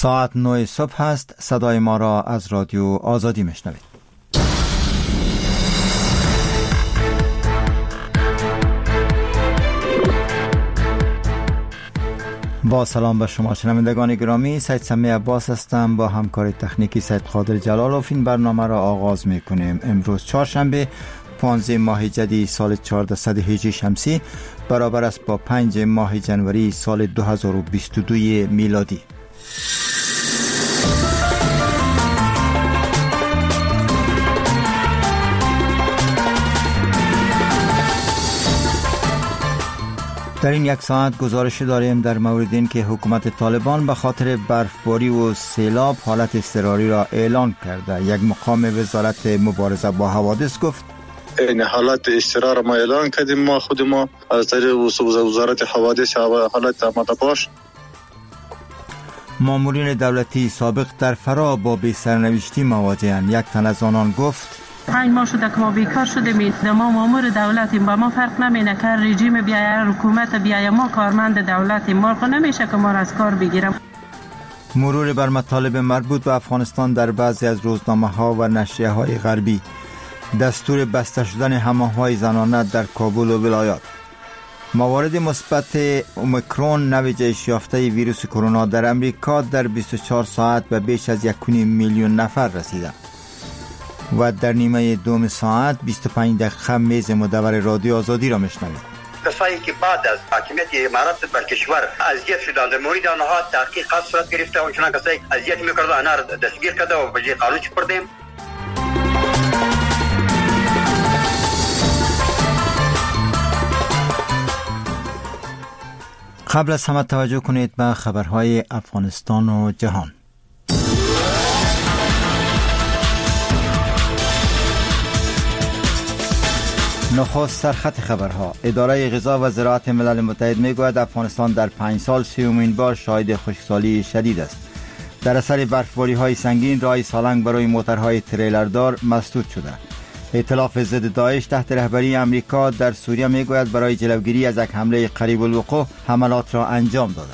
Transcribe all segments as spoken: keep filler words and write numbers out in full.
ساعت نه صبح است. صدای ما را از رادیو آزادی میشنوید. با سلام به شما شنوندگان گرامی، سید سمی عباس هستم. با همکار تکنیکی سید قادر جلالوف این برنامه را آغاز میکنیم. امروز چهارشنبه پانزده ماه جدی سال چهاردهصد و هجده شمسی برابر است با پنج ماه جنوری سال دو هزار و بیست و دو میلادی. در این یک ساعت گزارش داریم در مورد این که حکومت طالبان به خاطر برفباری و سیلاب حالت اضطراری را اعلان کرده. یک مقام وزارت مبارزه با حوادث گفت این حالت اضطرار ما اعلان کردیم، ما خود ما از طریق وزارت حوادث حالت آماده باش. مامورین دولتی سابق در فرا با بی سرنوشتی مواجهند. یک تن از آنان گفت پنج ماه شده که ما بیکار شدیم، ما مامور دولتیم، با ما فرق نمینه که رژیم بیایه، حکومت بیایه، ما کارمند دولتیم، ما خود نمیشه که ما را از کار بگیرم. مرور بر مطالب مربوط به افغانستان در بعضی از روزنامه ها و نشریه های غربی. دستور بسته شدن حمام‌های زنانه در کابل و ولایات. موارد مثبت اومیکرون نوع جهش یافته ویروس کرونا در امریکا در بیست و چهار ساعت به بیش از یک و نیم میلیون نفر رسیده. و در نیمه دوم ساعت بیست و پنج دقیقه میز مدور رادیو آزادی را میشنوید. کسایی که بعد از حاکمیت امارات بر کشور اذیت شدند، در مورد آنها تحقیقات صورت گرفته و چنان کسایی اذیت میکردند آنها را دستگیر کرده و به قانون سپردیم. قبل از همه توجه کنید به خبرهای افغانستان و جهان. نخست سرخط خبرها. اداره غذا و زراعت ملل متحد میگوید افغانستان در پنج سال سیومین بار شاهد خشکسالی شدید است. در اثر برفباری های سنگین راه سالنگ برای موترهای تریلردار مسدود شده. ائتلاف ضد داعش تحت رهبری امریکا در سوریه میگوید برای جلوگیری از یک حمله قریب الوقوع حملات را انجام داده.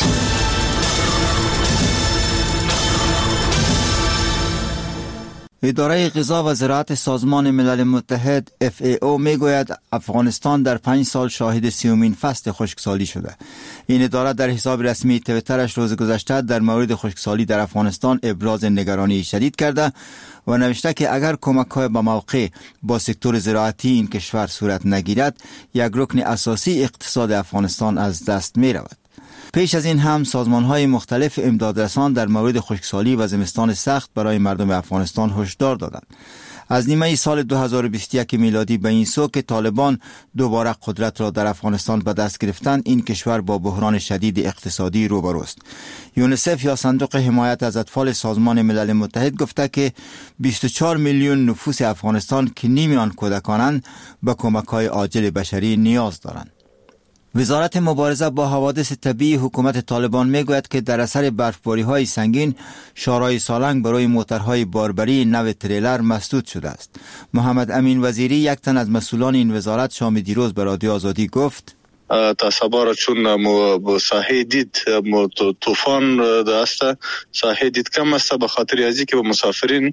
اداره غذا و زراعت سازمان ملل متحد اف ای او میگوید افغانستان در پنج سال شاهد سیومین فصل خشکسالی شده. این اداره در حساب رسمی تویترش روز گذشته در مورد خشکسالی در افغانستان ابراز نگرانی شدید کرده و نوشته که اگر کمک‌های به موقع با سکتور زراعتی این کشور صورت نگیرد، یک رکن اساسی اقتصاد افغانستان از دست می رود. پیش از این هم سازمان‌های مختلف امدادرسان در مورد خشکسالی و زمستان سخت برای مردم افغانستان هشدار دادند. از نیمه سال دو هزار و بیست و یک میلادی به این سو که طالبان دوباره قدرت را در افغانستان به دست گرفتند، این کشور با بحران شدید اقتصادی روبروست. یونیسف یا صندوق حمایت از اطفال سازمان ملل متحد گفته که بیست و چهار میلیون نفوس افغانستان که نیم آن کودکانند به کمک‌های عاجل بشری نیاز دارند. وزارت مبارزه با حوادث طبیعی حکومت طالبان میگوید که در اثر برفباری‌های سنگین شارای سالنگ برای موترهای باربری نو تریلر مسدود شده است. محمد امین وزیری، یک تن از مسئولان این وزارت، شام دیروز به رادیو آزادی گفت تا سبا چون مو ساحه دید مو طوفان داشته، ساحه دید کم است به خاطر ازی که به مسافرین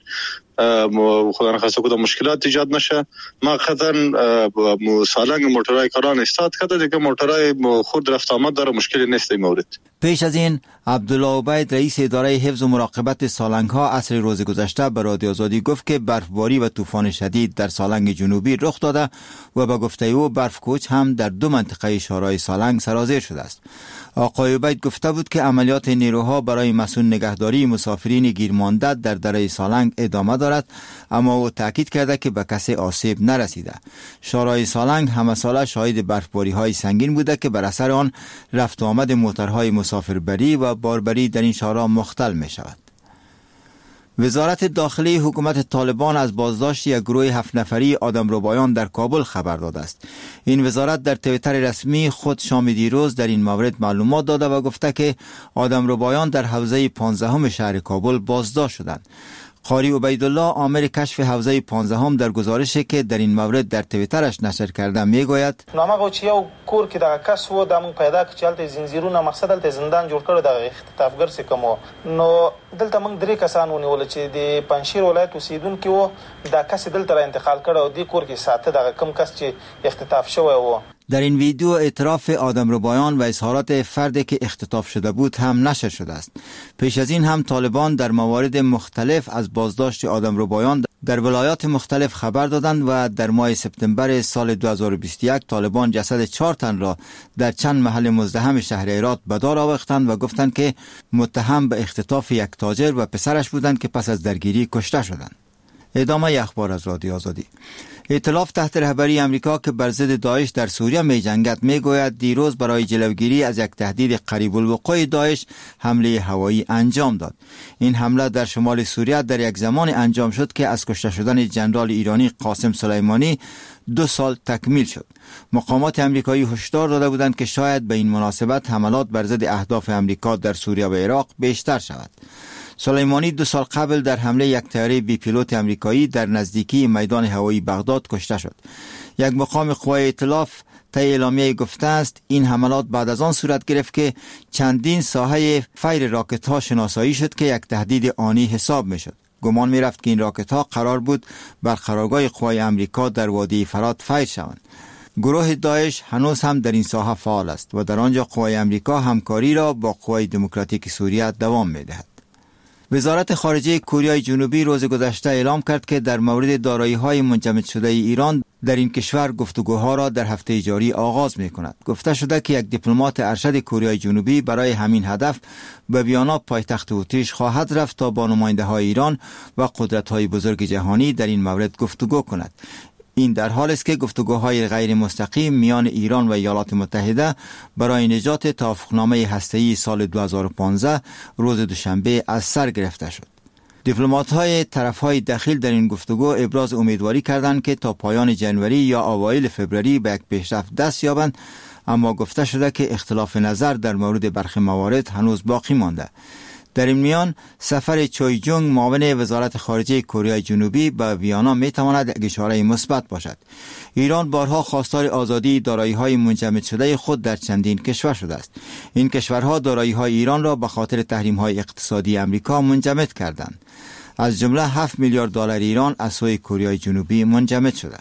خدا نخواسته کدام مشکلات ایجاد نشه. ما قطعا سالنگ موترهای کاران استاد کرده دیگه، موترهای خود رفت آمد داره، مشکلی نیست این مورد. پیش از این عبدالله عبید، رئیس اداره حفظ و مراقبت سالنگ ها، عصر روز گذشته به رادیو آزادی گفت که برفباری و طوفان شدید در سالنگ جنوبی رخ داده و به گفته او برف کوچ هم در دو منطقه شارای سالنگ سرازیر شده است. آقای عبید گفته بود که عملیات نیروها برای مسئول نگهداری مسافرین گیرمانده در دره سالنگ ادامه دارد، اما او تاکید کرده که به کسی آسیب نرسیده. شارای سالنگ همه ساله شاهد برفباری های سنگین بوده که بر اثر آن رفت و آمد موترهای مسافربری و باربری در این شارا مختل می شود. وزارت داخلی حکومت طالبان از بازداشت یک گروه هفت نفری آدمربایان در کابل خبر داده است. این وزارت در توییتر رسمی خود شام دیروز در این مورد معلومات داده و گفته که آدمربایان در حوزه پانزدهم شهر کابل بازداشت شدند. قاری عبیدالله آمر کشف حوزه پانزدهم در گزارشی که در این مورد در توییترش نشر کرده میگوید نامه چې یو کور کې د کس و د مون پیدا کړ چلته زنجیرونه مقصد دلته زندان جوړ کړو د اختطافګر څخه کوم نو دلته موږ درې کسان ونیول چې د پنځشیر ولایت اوسیدونکو و دا کس دلته را انتقال کړ او د کور کې ساته د کم کس چې اختطاف شوی و. در این ویدیو اعتراف آدمربایان و اظهارات فردی که اختطاف شده بود هم نشر شده است. پیش از این هم طالبان در موارد مختلف از بازداشت آدمربایان در ولایات مختلف خبر دادند و در ماه سپتامبر سال دو هزار و بیست و یک طالبان جسد چهار تن را در چند محل مزدحم شهر هرات به دار آوردند و گفتند که متهم به اختطاف یک تاجر و پسرش بودند که پس از درگیری کشته شدند. ادامه اخبار از رادیو آزادی. ائتلاف تحت رهبری امریکا که بر ضد داعش در سوریه می جنگد می گوید دیروز برای جلوگیری از یک تهدید قریب الوقوع داعش حمله هوایی انجام داد. این حمله در شمال سوریه در یک زمان انجام شد که از کشته شدن ژنرال ایرانی قاسم سلیمانی دو سال تکمیل شد. مقامات امریکایی هشدار داده بودند که شاید به این مناسبت حملات بر ضد اهداف امریکا در سوریه و عراق بیشتر شود. سلیمانی دو سال قبل در حمله یک طیاره بی پیلوت امریکایی در نزدیکی میدان هوایی بغداد کشته شد. یک مقام قوای ائتلاف طی اعلامیه گفته است این حملات بعد از آن صورت گرفت که چندین ساحه فیر راکت ها شناسایی شد که یک تهدید آنی حساب می شد. گمان می رفت که این راکت ها قرار بود بر قرارگاه قوای امریکا در وادی فرات فیر شوند. گروه داعش هنوز هم در این ساحه فعال است و در آنجا قوای امریکا همکاری را با قوای دموکراتیک سوریه دوام می دهد. وزارت خارجه کره جنوبی روز گذشته اعلام کرد که در مورد دارایی‌های منجمد شده ایران در این کشور گفتگوها را در هفته جاری آغاز می‌کند. گفته شده که یک دیپلمات ارشد کره جنوبی برای همین هدف به ویانا پایتخت اتریش خواهد رفت تا با نماینده‌های ایران و قدرت‌های بزرگ جهانی در این مورد گفتگو کند. این در حال است که گفتگوهای غیر مستقیم میان ایران و ایالات متحده برای نجات توافقنامه هسته‌ای سال دو هزار و پانزده روز دوشنبه از سر گرفته شد. دیپلمات‌های طرف‌های دخیل در این گفتگو ابراز امیدواری کردند که تا پایان جنوری یا اوایل فوریه به یک پیشرفت دست یابند، اما گفته شده که اختلاف نظر در مورد برخی موارد هنوز باقی مانده. در این میان سفر چوی جونگ معاون وزارت خارجه کره جنوبی به ویانا می تواند یک اشاره مثبت باشد. ایران بارها خواستار آزادی دارایی‌های منجمد شده خود در چندین کشور شده است. این کشورها دارایی‌های ایران را به خاطر تحریم‌های اقتصادی امریکا منجمد کردند. از جمله هفت میلیارد دلار ایران از سوی کره جنوبی منجمد شده.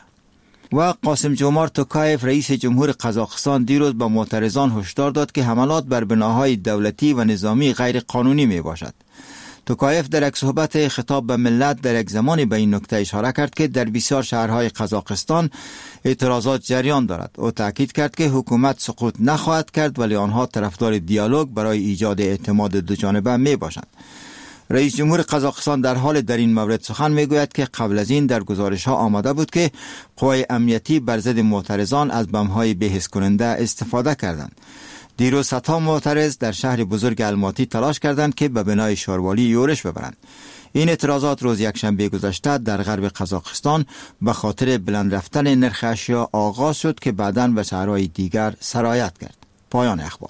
و قاسم جومارت توکایف رئیس جمهور قزاقستان دیروز به معترضان هشدار داد که حملات بر بناهای دولتی و نظامی غیر قانونی می باشد. توکایف در یک صحبت خطاب به ملت در یک زمانی به این نکته اشاره کرد که در بسیار شهرهای قزاقستان اعتراضات جریان دارد. او تاکید کرد که حکومت سقوط نخواهد کرد ولی آنها طرفدار دیالوگ برای ایجاد اعتماد دو جانبه می باشند. رئیس جمهور قزاقستان در حال در این مورد سخن میگوید که قبل از این در گزارش ها آمده بود که قوای امنیتی بر ضد معترضان از بم‌های بی‌حس کننده استفاده کردند. دیروز صدها معترض در شهر بزرگ الماتی تلاش کردند که به بنای شاروالی یورش ببرند. این اعتراضات روز یکشنبه گذشته در غرب قزاقستان به خاطر بلند رفتن نرخ اشیا آغاز شد که بعداً به شهرهای دیگر سرایت کرد. پایان اخبار.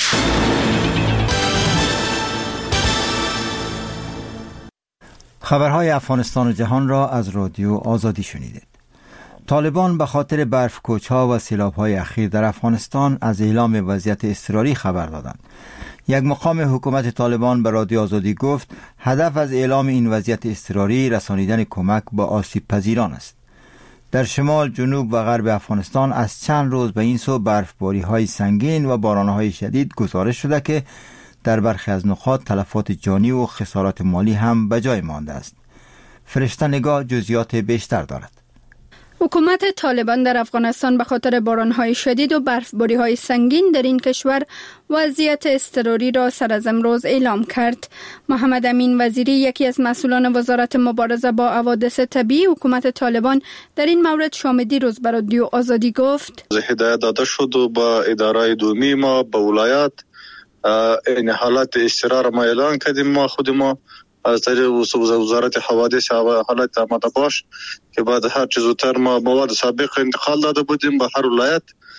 خبرهای افغانستان و جهان را از رادیو آزادی شنیدید. طالبان به خاطر برف کوچ‌ها و سیلاب‌های اخیر در افغانستان از اعلام وضعیت اضطراری خبر دادند. یک مقام حکومت طالبان به رادیو آزادی گفت هدف از اعلام این وضعیت اضطراری رسانیدن کمک به آسیب پذیران است. در شمال، جنوب و غرب افغانستان از چند روز به این سو برفباری‌های سنگین و باران‌های شدید گزارش شده که در برخی از نقاط تلفات جانی و خسارات مالی هم به جای مانده است. فرشته نگاه جزئیات بیشتر دارد. حکومت طالبان در افغانستان به خاطر باران‌های شدید و برفباری‌های سنگین در این کشور وضعیت اضطراری را سر از امروز اعلام کرد. محمد امین وزیری، یکی از مسئولان وزارت مبارزه با حوادث طبیعی حکومت طالبان، در این مورد شام دیروز به رادیو آزادی گفت: هدایت داده شد و با اداره دومی ما به ولایت این حالت اضطرار ما اعلان کردیم. ما خود ما از طریق وزارت حوادث حالت آماده باش که بعد هر چیز زودتر ما مواد سابق انتقال داده بودیم به هر ولایت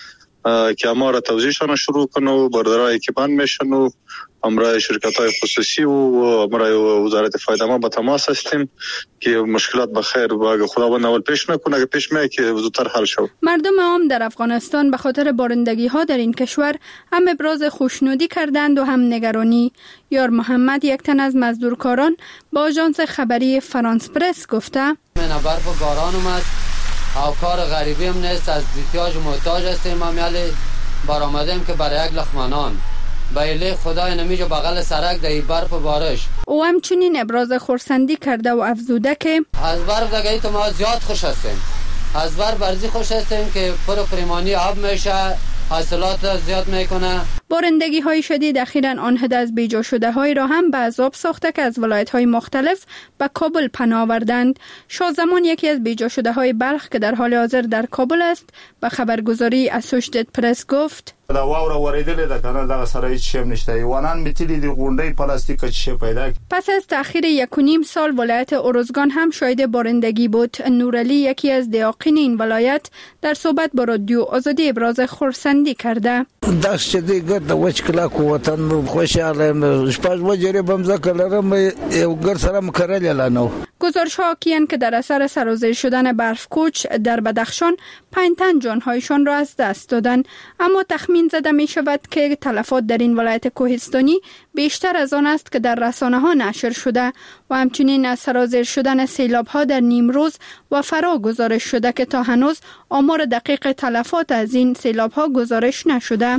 که ما را توزیعشان شروع کنه و برادرای که بند میشن و امرای شرکت‌های خصوصی و امرای وزارت فایده ما با تماس هستیم که مشکلات بخیر و اگه خداوند اول پیش نکنه اگه پیش میاد که زودتر حل شود. مردم عام در افغانستان به خاطر بارندگی ها در این کشور هم ابراز خوشنودی کردند و هم نگرانی. یار محمد، یک تن از مزدورکاران، با آژانس خبری فرانس پرس گفته: من برف و باران اومد او کار غریبی هم نیست، از احتیاج محتاج هستیم. ما میالی بار آمدیم که برای یک لقمانان بایله خدای نمیجا بغل سرک در برف و بارش. او همچنین ابراز خرسندی کرده و افزوده که از برف دیگه تو ما زیاد خوش هستیم، از برف برزی خوش هستیم که پر پریمانی آب میشه، حاصلات زیاد میکنه. بارندگی های شدید اخیراً آنهد از بیجا شده های را هم به عذاب ساخته که از ولایت های مختلف به کابل پناه آوردند. شازمان، یکی از بیجا شده های بلخ که در حال حاضر در کابل است، به خبرگزاری اسوشیتد پرس گفت: دا واوره وریدلې ده کنه دغه سره هیڅ شی نشته، وانان میتلی دی غونډې پلاستیک چی پیدا. پس از تأخیر یک و نیم سال ولایت ارزگان هم شاهد بارندگی بود. نورعلی، یکی از دیاقین این ولایت، در صحبت با رادیو آزادی ابراز خرسندی کرده. داش چدی ګر د وچ کلا کو وطن خوشاله شپږ وجری بمزه کلرم یو ګر سره مکرل لانو. گزارش ها کیان که در اثر سرازیر شدن برف کوچ در بدخشان پنج تن جانهایشان را از دست دادند، اما تخمین زده می شود که تلفات در این ولایت کوهستانی بیشتر از آن است که در رسانه ها نشر شده و همچنین از سرازیر شدن سیلاب ها در نیمروز و فرا گزارش شده که تا هنوز آمار دقیق تلفات از این سیلاب ها گزارش نشده.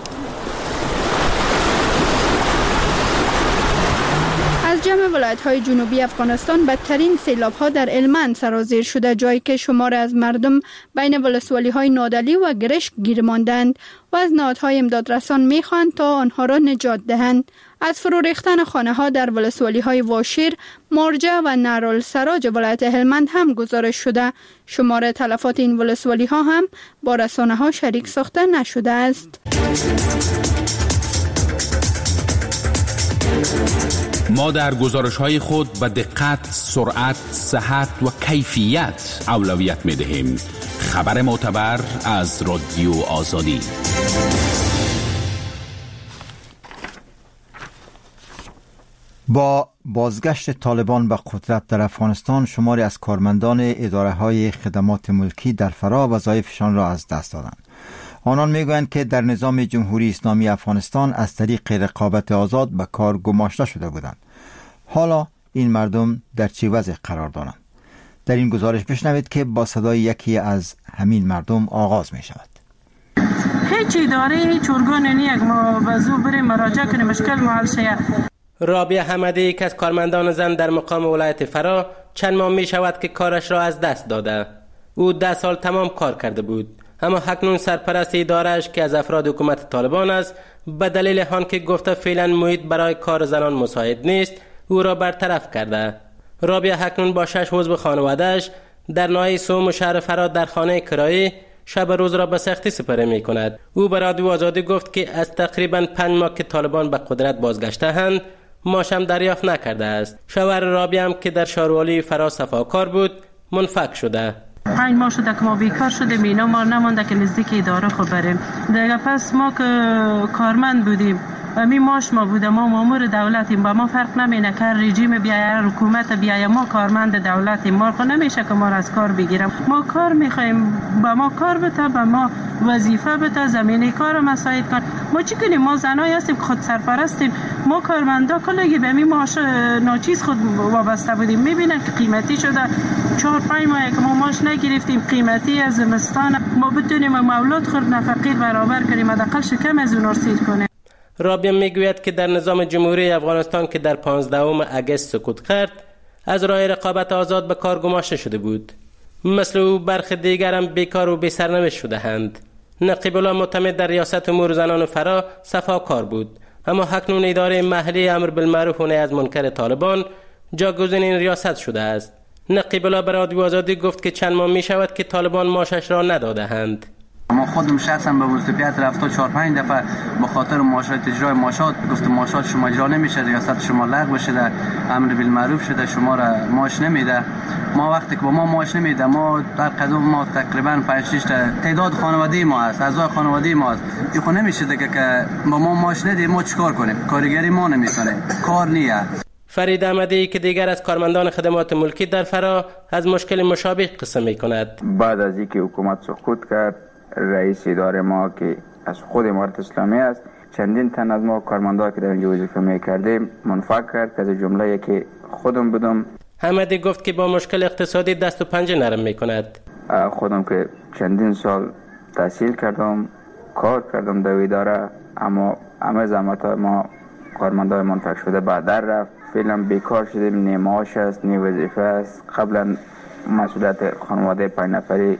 از جمع ولایت‌های جنوبی افغانستان بدترین سیلاب‌ها در هلمند سرازیر شده، جایی که شمار از مردم بین ولسوالی‌های نادلی و گرشک گیر ماندند و از نهادهای امدادرسان می‌خواهند تا آنها را نجات دهند. از فرو ریختن خانه‌ها در ولسوالی‌های واشیر، مارجه و نهرالسراج ولایت هلمند هم گزارش شده. شمار تلفات این ولسوالی‌ها هم با رسانه‌ها شریک ساخته نشده است. ما در گزارش‌های خود به دقت، سرعت، صحت و کیفیت اولویت می‌دهیم. خبر معتبر از رادیو آزادی. با بازگشت طالبان به قدرت در افغانستان، شماری از کارمندان اداره‌های خدمات ملکی در فرا وظایفشان را از دست دادند. آنان میگویند که در نظام جمهوری اسلامی افغانستان از طریق رقابت آزاد به کار گماشته شده بودند. حالا این مردم در چه وضع قرار دارند؟ در این گزارش بشنوید که با صدای یکی از همین مردم آغاز می شود. هیچ اداره، هیچ ارگان نیست ما به زور بریم مراجعه کنیم مشکل محل شه. رابعه حمدی، یک از کارمندان زن در مقام ولایت فرا، چند ماه می شود که کارش را از دست داده. او ده سال تمام کار کرده بود، اما اکنون سرپرست اداره‌اش که از افراد حکومت طالبان است، به دلیل آن که گفته فعلا محیط برای کار زنان مساعد نیست، او را برطرف کرده. رابعه اکنون با شش عضو خانواده‌اش در ناحیه سوم شهر فرا در خانه کرایه شب روز را به سختی سپری می کند. او به رادیو آزادی گفت که از تقریبا پنج ماه که طالبان به قدرت بازگشته‌اند، معاشم دریافت نکرده است. شوهر رابعه هم که در شهروالی فرا صفاکار بود، منفک شده. پنج ماه شده که ما بیکار شدیم، اینا ما نمانده که نزدیک اداره خود بریم دیگه. پس ما که کارمند بودیم، می ماش ما بوده، ما مامور دولتیم، با ما فرق نمینه که رژیم بیایه، حکومت بیایه، ما کارمند دولتیم، ما خود نمیشه که ما را از کار بگیرم. ما کار میخوایم، با ما کار بده، با ما وظیفه بده، زمینه کار مساعد کن. ما چی کنیم؟ ما زنایی هستیم خود سرپرستیم، ما کارمندا کلگی به می ماش ناچیز خود وابسته بودیم. میبینن که قیمتی شده، چهار پنج ماه که ما ماش نگرفتیم، قیمتی از زمستان ما بتونیم مولود خود نفقیر برابر کنیم، حداقل شکم از اون سیر کنیم. رابعه میگوید که در نظام جمهوری افغانستان که در پانزدهم اگست سقوط کرد، از راه رقابت آزاد به کار گماشته شده بود. مثل او برخی دیگر هم بیکار و بی سرنوشت شده اند. نقیب الله معتمد در ریاست امور زنان فرا صفاکار بود، اما اکنون اداره محلی امر بالمعروف و نهی از منکر طالبان جاگزین این ریاست شده است. نقیب الله به رادیو آزادی گفت که چند ماه می شود که طالبان معاشش را نداده اند. ما خودم شخصا به وزارت رفت چهار پنج دفعه به خاطر معاشات اجرای معاشات گفت معاشات شما اجرا نمیشه، ریاست شما لغو شده، امر بالمعروف شده، شما را معاش نمیده. ما وقتی که با ما معاش نمیده، ما در قدم ما تقریبا پنج شش تا تعداد خانواده ما هست، اعضای خانواده ما هست، این خو نمیشه دیگه که با ما معاش ندیم ما چیکار کنیم؟ کارگری ما نمیکنیم، کار نیه. فرید احمدی که دیگر از کارمندان خدمات ملکی در فرا از مشکل مشابه قصه میکند. بعد از اینکه حکومت سقوط کرد، رئیس اداره ما که از خود امارت اسلامی است، چندین تن از ما کارمندان که در اینجا وظیفه میکردیم منفک کرد که از جمله که خودم بودم. حمدی گفت که با مشکل اقتصادی دست و پنجه نرم میکند. خودم که چندین سال تحصیل کردم، کار کردم در اداره، اما همه زحمت ما کارمندان منفک شده بعد در رفت. فعلا بیکار شدیم، نی معاش است، نی وظیفه است. قبلا مسئولیت خانواده پنج نفری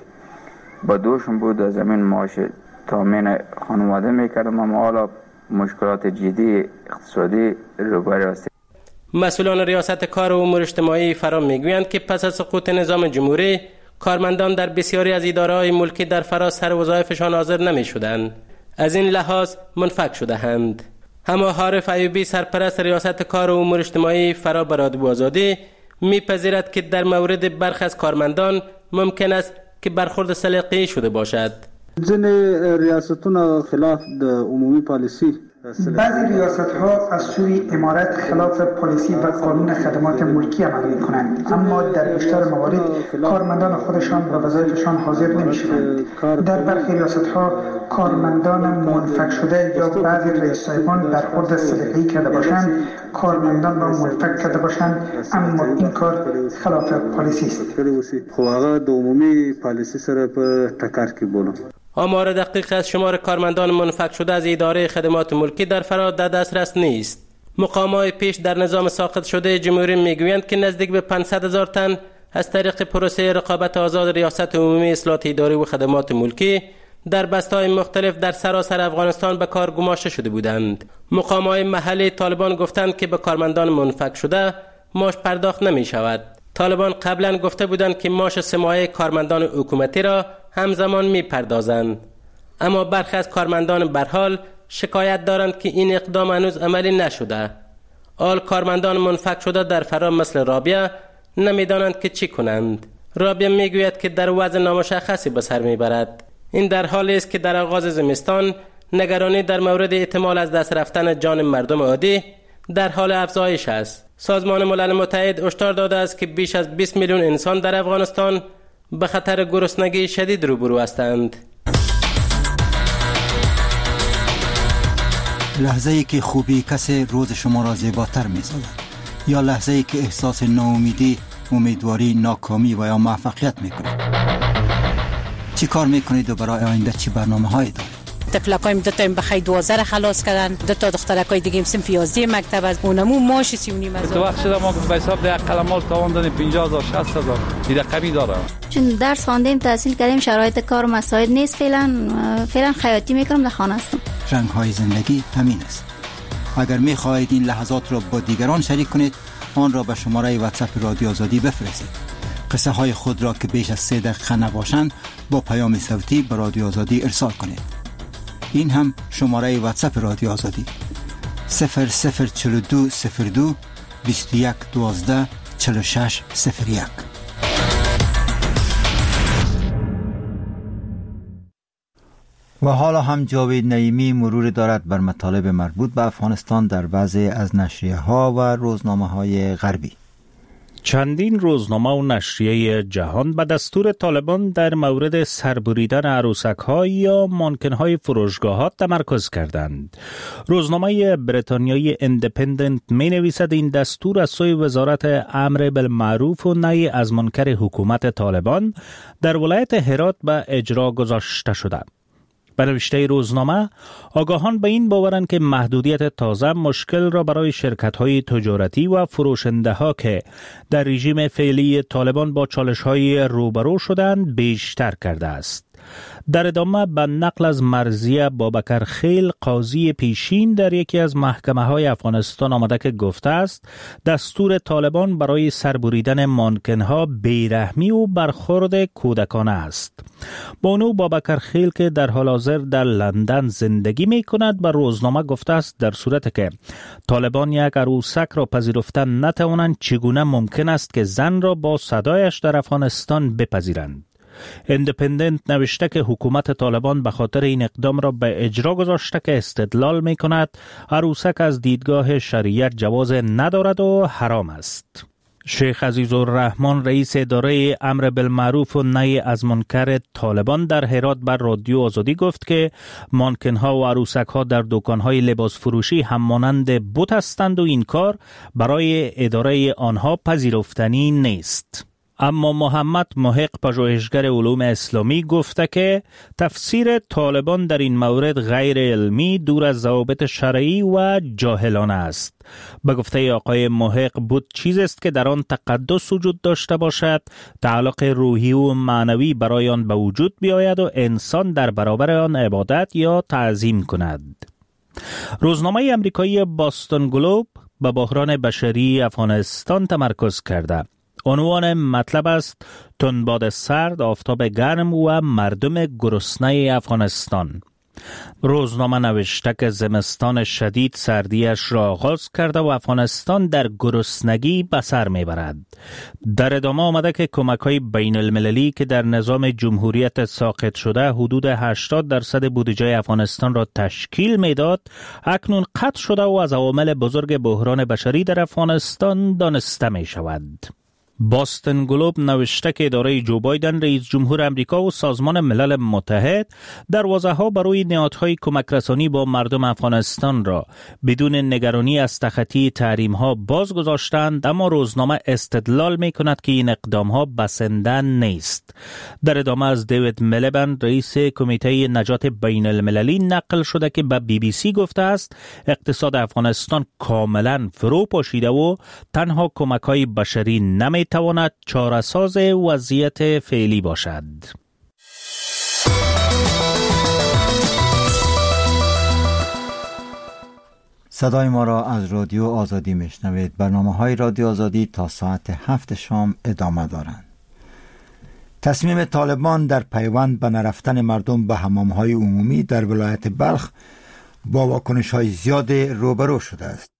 با دوشون بود، از زمین معاش تامین خانواده میکردم، اما حالا مشکلات جدی اقتصادی روبرو هستیم. مسئولان ریاست کار و امور اجتماعی فرا میگویند که پس از سقوط نظام جمهوری کارمندان در بسیاری از اداره‌های ملکی در فرا سر وظایفشان حاضر نمیشدند، از این لحاظ منفک شده‌اند. اما حارث ایوبی سرپرست ریاست کار و امور اجتماعی فرا به رادیو آزادی میپذیرد که در مورد برخی از کارمندان ممکن است که برخورد سلیقه‌ای شده باشد. ځینې ریاستونه خلاف د عمومی پالیسی، بعضی ریاست ها از سوی امارت خلاف پالیسی و قانون خدمات ملکی عمل می کنند، اما در بیشتر موارد کارمندان خودشان به وظایفشان حاضر نمی شوند. در برخی ریاست ها کارمندان منفک شده یا بعضی رئیس صاحبان برخورد سلیقه‌ای کرده باشند، کارمندان را منفک کرده باشند، اما این کار خلاف پالیسی است. خو هغه د عمومی پالیسی سره په ټکر کې بولم. آمار دقیق از شمار کارمندان منفک شده از اداره خدمات ملکی در فرا در دسترس نیست. مقامات پیش در نظام ساقط شده جمهوری میگویند که نزدیک به پانصد هزار تن از طریق پروسه رقابت آزاد ریاست عمومی اصلاحات اداری و خدمات ملکی در بسته‌های مختلف در سراسر افغانستان به کار گماشته شده بودند. مقامات محلی طالبان گفتند که به کارمندان منفک شده معاش پرداخت نمی شود. طالبان قبلا گفته بودند که معاش سه ماهه کارمندان حکومتی را همزمان می پردازند، اما برخی از کارمندان برحال شکایت دارند که این اقدام هنوز عملی نشده. آل کارمندان منفک شده در فرا مثل رابعه نمیدانند که چی کنند. رابعه میگوید که در وضع نامشخصی به سر میبرد. این در حالی است که در آغاز زمستان نگرانی در مورد احتمال از دست رفتن جان مردم عادی در حال افزایش است. سازمان ملل متحد هشدار داده است که بیش از بیست میلیون انسان در افغانستان به خطر گرسنگی شدید روبرو هستند. لحظه ای که خوبی کسی روز شما را زیباتر می سازد، یا لحظه ای که احساس ناامیدی، امیدواری، ناکامی و یا موفقیت می کنید. چی کار می کنید و برای آینده چی برنامه هایی دارید؟ طفلکایم دو تا بخای دوازده را خلاص کردن، دو تا دخترکای دیگه هم صنف یازده مکتب از اونمو ماش سی و نیم هزار. تو وقت شده ما به حساب ده قلمال تاوان دادیم پنجاه هزار شصت هزار دیگه کمی داره. چون درس خواندیم تحصیل کردیم شرایط کار مساعد نیست، فعلا فعلا خیاطی میکنم، در خانه هستم. رنگ های زندگی همین است. اگر می خواهید این لحظات را با دیگران شریک کنید، آن را به شماره واتساپ رادیو آزادی بفرستید. قصه های خود را که بیش از سه دقیقه نباشند با پیام صوتی به رادیو آزادی ارسال کنید. این هم شماره واتساپ رادیو آزادی صفر صفر چهل و دو صفر دو بیست و یک دوازده چهل و شش صفر یک. و حالا هم جاوید نعیمی مرور دارد بر مطالب مربوط به افغانستان در بعضی از نشریه ها و روزنامه های غربی. چندین روزنامه و نشریه جهان به دستور طالبان در مورد سربریدن عروسک‌ها یا مانکن‌های فروشگاهات تمرکز کردند. روزنامه بریتانیایی ایندیپندنت می‌نویسد این دستور از سوی وزارت امر بالمعروف و نهی از منکر حکومت طالبان در ولایت هرات به اجرا گذاشته شده. به نوشته روزنامه، آگاهان به این باورند که محدودیت تازه مشکل را برای شرکت‌های تجارتی و فروشنده‌ها که در رژیم فعلی طالبان با چالش‌های روبرو شدند بیشتر کرده است. در ادامه به نقل از مرضیه بابکر خیل قاضی پیشین در یکی از محکمه های افغانستان آمده که گفته است دستور طالبان برای سربریدن مانکنها بیرحمی و برخورد کودکانه است. بانو بابکر خیل که در حال حاضر در لندن زندگی می کند به روزنامه گفته است در صورت که طالبان یک عروسک را پذیرفته نتوانند چگونه ممکن است که زن را با صدایش در افغانستان بپذیرند. اندپندنت نوشته که حکومت طالبان به خاطر این اقدام را به اجرا گذاشته که استدلال می کند عروسک از دیدگاه شریعت جواز ندارد و حرام است. شیخ عزیزالرحمن رئیس اداره امر بالمعروف و نهی از منکر طالبان در هرات بر رادیو آزادی گفت که مانکنها و عروسکها در دکانهای لباس فروشی هم مانند بت هستند و این کار برای اداره آنها پذیرفتنی نیست. اما محمد محق پژوهشگر علوم اسلامی گفته که تفسیر طالبان در این مورد غیر علمی، دور از ضوابط شرعی و جاهلانه است. به گفته آقای محق بود چیز است که در آن تقدس وجود داشته باشد، تعلق روحی و معنوی برای آن به وجود بیاید و انسان در برابر آن عبادت یا تعظیم کند. روزنامه امریکایی باستون گلوب به بحران بشری افغانستان تمرکز کرده. عنوان مطلب است تندباد سرد، آفتاب گرم و مردم گرسنه افغانستان. روزنامه نوشته که زمستان شدید سردیش را آغاز کرده و افغانستان در گرسنگی به سر میبرد. در ادامه آمده که کمک‌های بین المللی که در نظام جمهوریت ساقط شده حدود هشتاد درصد بودجه افغانستان را تشکیل میداد، اکنون قطع شده و از عوامل بزرگ بحران بشری در افغانستان دانسته می شود. باستون گلوب نوشته که اداره جو بایدن رئیس جمهور امریکا و سازمان ملل متحد دروازه‌ها برای نهادهای کمک رسانی با مردم افغانستان را بدون نگرانی از تخطی تحریم‌ها باز گذاشتند، اما روزنامه استدلال می‌کند که این اقدام‌ها بسنده نیست. در ادامه از دیوید ملیبند رئیس کمیته نجات بین المللی نقل شده که به بی بی سی گفته است اقتصاد افغانستان کاملا فرو پاشیده و تنها کمک‌های بشری نمی تواند چاره‌ساز وضعیت فعلی باشد. صدای ما را از رادیو آزادی میشنوید. برنامه‌های رادیو آزادی تا ساعت هفت شام ادامه دارند. تصمیم طالبان در پیوند به نرفتن مردم به حمام‌های عمومی در ولایت بلخ با واکنش‌های زیاد روبرو شده است.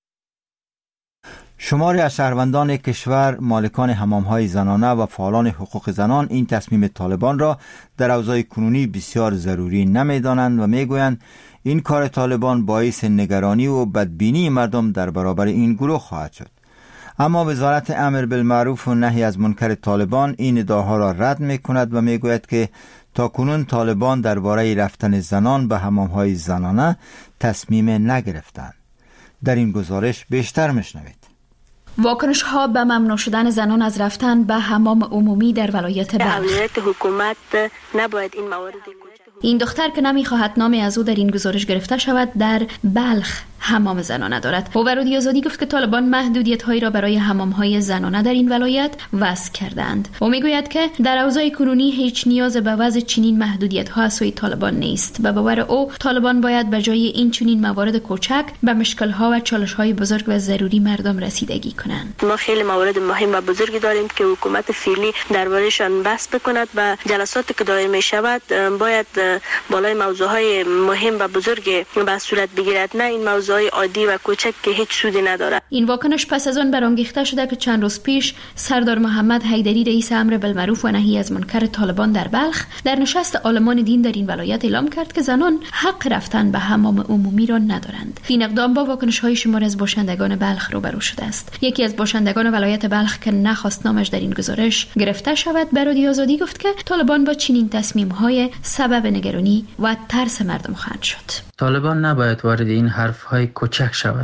شماری از شهروندان کشور، مالکان حمام‌های زنانه و فعالان حقوق زنان این تصمیم طالبان را در اوضاع کنونی بسیار ضروری نمی‌دانند و می‌گویند این کار طالبان باعث نگرانی و بدبینی مردم در برابر این گروه خواهد شد. اما وزارت امر بالمعروف و نهی از منکر طالبان این ادعاها را رد می‌کند و می‌گوید که تاکنون طالبان درباره رفتن زنان به حمام‌های زنانه تصمیم نگرفتند. در این گزارش بیشتر می‌شنوید. واکنش ها به ممنوع شدن زنان از رفتن به حمام عمومی در ولایت بلخ. اولویت حکومت نباید این موارد. این دختر که نمیخواهد نامی از او در این گزارش گرفته شود در بلخ حمام زنانه دارد. او برای آزادی گفت که طالبان محدودیت هایی را برای حمام های زنانه در این ولایت وضع کردند. او میگوید که در اوضاع کنونی هیچ نیاز به وضع چنین محدودیت ها از سوی طالبان نیست و باور او طالبان باید به جای این چنین موارد کوچک به مشکل ها و چالش های بزرگ و ضروری مردم رسیدگی کنند. ما خیلی موارد مهم و بزرگی داریم که حکومت فعلی درباره‌شان بحث بکند و جلساتی که دایر می شود باید بالای موضوعهای مهم و بزرگ به صورت بگیرد، نه این موضوعهای عادی و کوچک که هیچ سودی ندارد. این واکنش پس از آن برانگیخته شده که چند روز پیش سردار محمد حیدری رئیس امر بالمعروف و نهی از منکر طالبان در بلخ در نشست عالمان دین در این ولایت اعلام کرد که زنان حق رفتن به حمام عمومی را ندارند. این اقدام با واکنش‌های شمار از باشندگان بلخ روبرو شده است. یکی از باشندگان ولایت بلخ که نخواست نامش در این گزارش گرفته شود به رادیو آزادی گفت که طالبان با چنین تصمیم‌های سبب نگرانی و ترس مردم خواهند شد. طالبان نباید وارد این حرف‌های کوچک شود.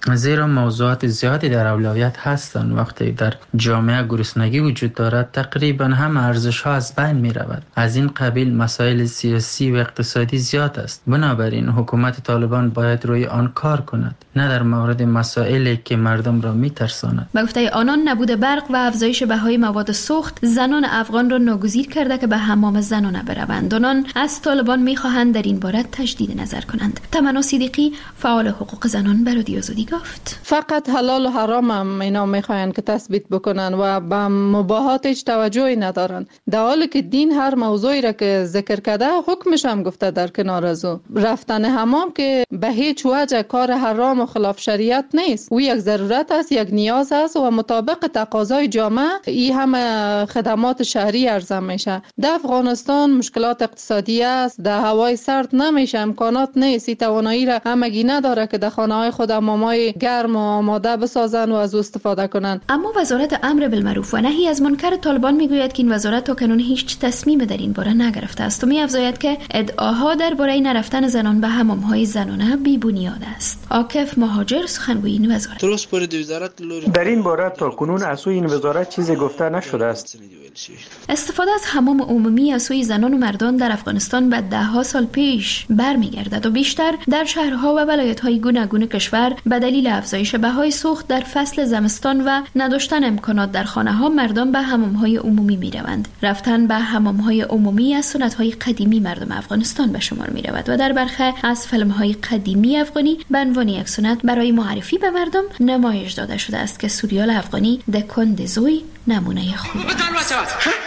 زیرا موضوعات زیادی در اولویت هستند. وقتی در جامعه گرسنگی وجود دارد تقریبا هم ارزش ها از بین می رود. از این قبیل مسائل سیاسی و اقتصادی زیاد است. بنابراین حکومت طالبان باید روی آن کار کند، نه در مورد مسائلی که مردم را می ترساند. به گفته آنان نبود برق و افزایش بهای مواد سوخت زنان افغان را ناگزیر کرده که به حمام زنانه بروند. آنان از طالبان می خواهند در این باره تجدید نظر کنند. تمنا صدیقی فعال حقوق زنان به رادیو آزادی گفت فقط حلال و حرام هم اینا میخواین که تثبیت بکنن و به مباحات هیچ توجهی ندارن، در حالی که دین هر موضوعی را که ذکر کرده حکمش هم گفته در کنار از او. رفتن حمام که به هیچ وجه کار حرام و خلاف شریعت نیست، او یک ضرورت است، یک نیاز است و مطابق تقاضای جامعه این همه خدمات شهری ارزان میشه. در افغانستان مشکلات اقتصادی است، در هوای سرد نمیشه، امکانات نیست، این توانایی را همگی نداره که در خانه های خود حمامای گرم و آماده بسازن و از او استفاده کنند. اما وزارت امر بالمعروف و نهی از منکر طالبان میگوید که این وزارت تا کنون هیچ تصمیم در این باره نگرفته است و می‌افزاید که ادعاها درباره نرفتن زنان به حمام‌های زنانه بی بنیاد است. عاکف مهاجر سخنگوی این وزارت درست پر وزارت در این باره تا کنون از سوی این وزارت چیزی گفته نشده است. استفاده از حمام عمومی از سوی زنان و مردان در افغانستان به ده ها سال پیش برمیگردد و بیشتر در شهرها و ولایت‌های گوناگون کشور به دلیل افزایش بهای سوخت در فصل زمستان و نداشتن امکانات در خانه‌ها مردان به حمام‌های عمومی می‌روند. رفتن به حمام‌های عمومی از سنت‌های قدیمی مردم افغانستان به شمار می‌رود و در برخی از فیلم‌های قدیمی افغانی به عنوان یک سنت برای معرفی به مردم نمایش داده شده است که سریال افغانی دکن دزوی نمونه خوب است.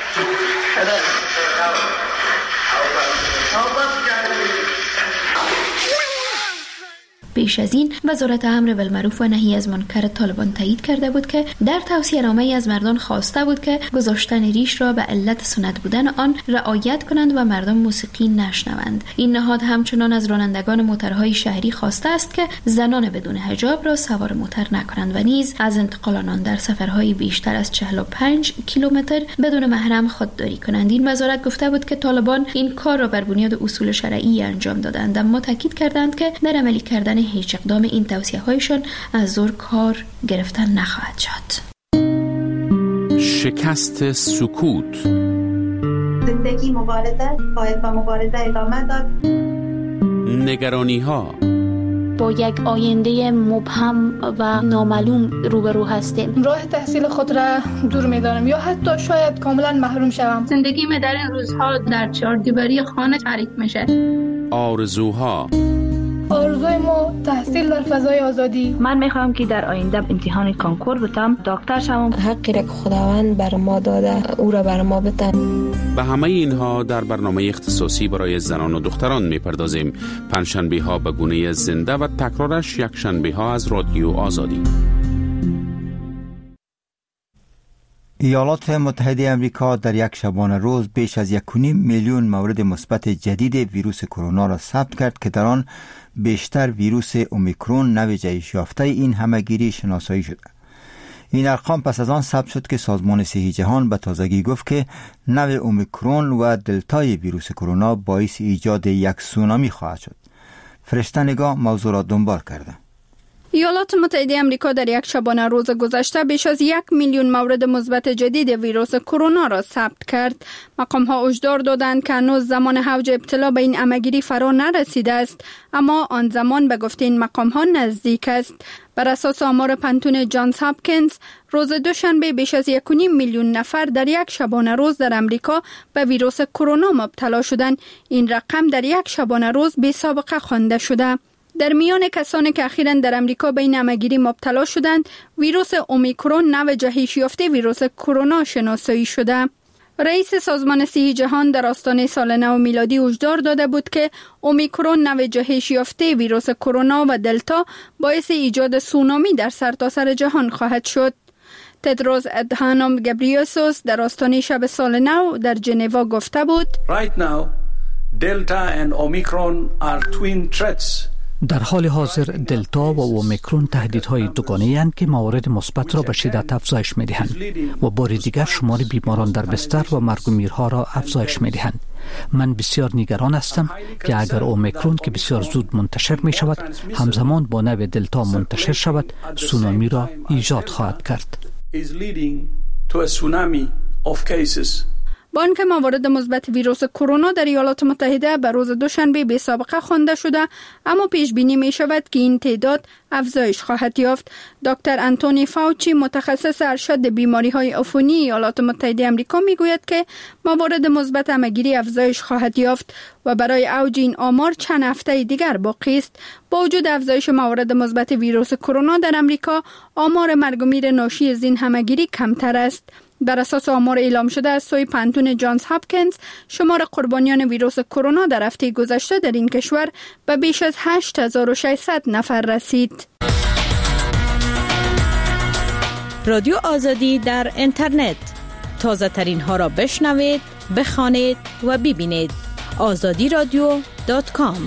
پیش از این وزارت امر بالمعروف و نهی از منکر طالبان تایید کرده بود که در توصیه‌نامه از مردان خواسته بود که گذاشتن ریش را به علت سنت بودن آن رعایت کنند و مردم موسیقی نشنوند. این نهاد همچنان از رانندگان موترهای شهری خواسته است که زنان بدون حجاب را سوار موتر نکنند و نیز از انتقال آنان در سفرهای بیشتر از چهل و پنج کیلومتر بدون محرم خودداری کنند. این وزارت گفته بود که طالبان این کار را بر بنیاد اصول شرعی انجام دادند، اما تاکید کردند که در عملی کردن هیچ اقدام این توصیه‌هایشان از زور کار گرفتن نخواهد شد. شکست سکوت. زندگی مبارزه، باید با مبارزه ادامه داد. نگرانی ها. با یک آینده مبهم و نامعلوم روبرو هستیم. راه تحصیل خود را دور می‌دانم یا حتی شاید کاملا محروم شوم. زندگی در این روزها در چهار دیواری خانه تعریف میشه. آرزوها. آرزوی ما تحصیل در فضای آزادی. من میخوام که در آینده امتحان کانکور بتم، دکتر شوم. حقی را که خداوند بر ما داده او را بر ما بده. به همه اینها در برنامه اختصاصی برای زنان و دختران میپردازیم. پنجشنبه ها به گونه زنده و تکرارش یک شنبه ها از رادیو آزادی. ایالات متحده امریکا در یک شبانه روز بیش از یک و نیم میلیون مورد مثبت جدید ویروس کرونا را ثبت کرد که در آن بیشتر ویروس اومیکرون نوع جهش یافته این همهگیری شناسایی شده. این ارقام پس از آن ثبت شد که سازمان صحی جهان به تازگی گفت که نوع اومیکرون و دلتای ویروس کرونا باعث ایجاد یک سونامی خواهد شد. فرشته نگاه موضوع را دنبال کرده. ایالات متحده آمریکا در یک شبانه روز گذشته بیش از یک میلیون مورد مثبت جدید ویروس کرونا را ثبت کرد. مقام‌ها هشدار دادند که هنوز زمان اوج ابتلا به این همهگیری فرا نرسیده است، اما آن زمان به گفته این مقام‌ها نزدیک است. بر اساس آمار پنتون جانز هاپکینز، روز دوشنبه بیش از یک و نیم میلیون نفر در یک شبانه روز در امریکا به ویروس کرونا مبتلا شدند. این رقم در یک شبانه روز بی سابقه خوانده شده. در میان کسانی که اخیراً در امریکا به این همهگیری مبتلا شدند، ویروس اومیکرون نوع جهش یافته ویروس کرونا شناسایی شده. رئیس سازمان صحی جهان در آستانه سال نو میلادی هشدار داده بود که اومیکرون نوع جهش یافته ویروس کرونا و دلتا باعث ایجاد سونامی در سرتاسر جهان خواهد شد. تدروس ادهانوم گبریسوس در آستانه شب سال نو در ژنو گفته بود: Right now, Delta and Omicron are twin threats در حال حاضر دلتا و اومیکرون تهدیدهای دوگانه‌ای اند که موارد مثبت را به شدت افزایش می‌دهند و بار دیگر شمار بیماران در بستر و مرگ و میرها را افزایش می‌دهند. من بسیار نگران هستم که اگر اومیکرون که بسیار زود منتشر می شود همزمان با نوع دلتا منتشر شود، سونامی را ایجاد خواهد کرد. بانک موارد مثبت ویروس کرونا در ایالات متحده به روز دوشنبه بی سابقه خوانده شده، اما پیش بینی می شود که این تعداد افزایش خواهد یافت. دکتر آنتونی فاوچی، متخصص ارشد بیماری های عفونی ایالات متحده آمریکا، می گوید که موارد مثبت همگیری افزایش خواهد یافت و برای اوج این آمار چند هفته دیگر باقی است. با وجود افزایش موارد مثبت ویروس کرونا در آمریکا، آمار مرگ و میر ناشی از این همگیری کمتر است. بر اساس آمار اعلام شده از سوی پانتون جانز هاپکینز، شمار قربانیان ویروس کرونا در هفته گذشته در این کشور به بیش از هشت هزار و ششصد نفر رسید. رادیو آزادی در اینترنت، تازه ترین ها را بشنوید، بخوانید و ببینید. آزادی رادیو دات کام.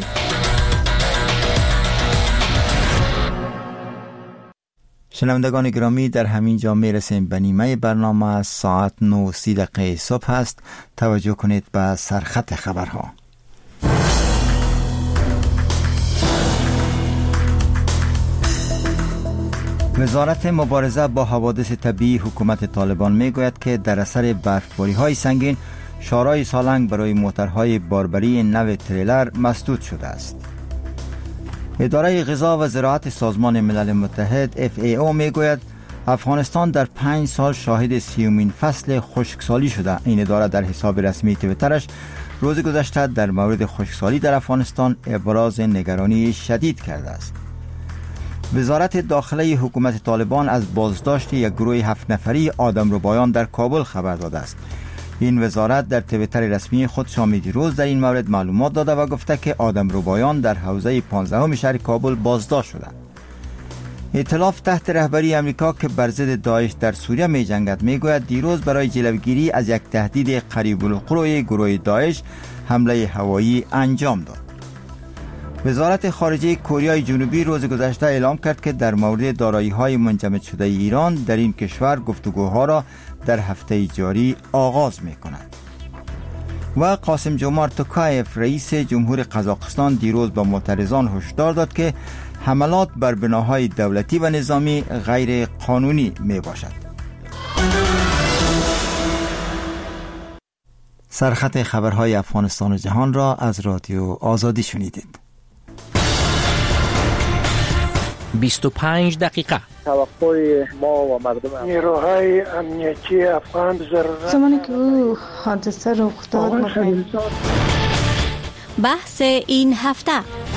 شنوندگان گرامی، در همین جا می رسیم به نیمه برنامه. ساعت نه و سی دقیقه صبح است. توجه کنید به سرخط خبرها. وزارت مبارزه با حوادث طبیعی حکومت طالبان می گوید که در اثر برفباری های سنگین، شارای سالنگ برای موترهای باربری نو تریلر مسدود شده است. اداره غذا و زراعت سازمان ملل متحد اف ای او می گوید افغانستان در پنج سال شاهد سیومین فصل خشکسالی شده. این اداره در حساب رسمی تویترش روز گذشته در مورد خشکسالی در افغانستان ابراز نگرانی شدید کرده است. وزارت داخلی حکومت طالبان از بازداشت یک گروه هفت نفری آدمربایان در کابل خبر داده است. این وزارت در توییتر رسمی خود شام دیروز در این مورد معلومات داده و گفته که آدمربایان در حوزه پانزدهم شهر کابل بازداشت شدند. ائتلاف تحت رهبری آمریکا که بر ضد داعش در سوریه می جنگد می گوید دیروز برای جلوگیری از یک تهدید قریب الوقوع گروه داعش حمله هوایی انجام داد. وزارت خارجه کره جنوبی روز گذشته اعلام کرد که در مورد دارایی‌های منجمد شده ایران در این کشور گفتگوها را در هفته جاری آغاز می کند. و قاسم جمارت توکایف رئیس جمهور قزاقستان دیروز به معترضان هشدار داد که حملات بر بناهای دولتی و نظامی غیر قانونی می باشد. سرخط خبرهای افغانستان و جهان را از رادیو آزادی شنیدید. بیست و پنج دقیقه توقع ما و مردم نیروهای امنیتی افغان ضرورت زمانی که او حادثه رخ داد. بحث این هفته.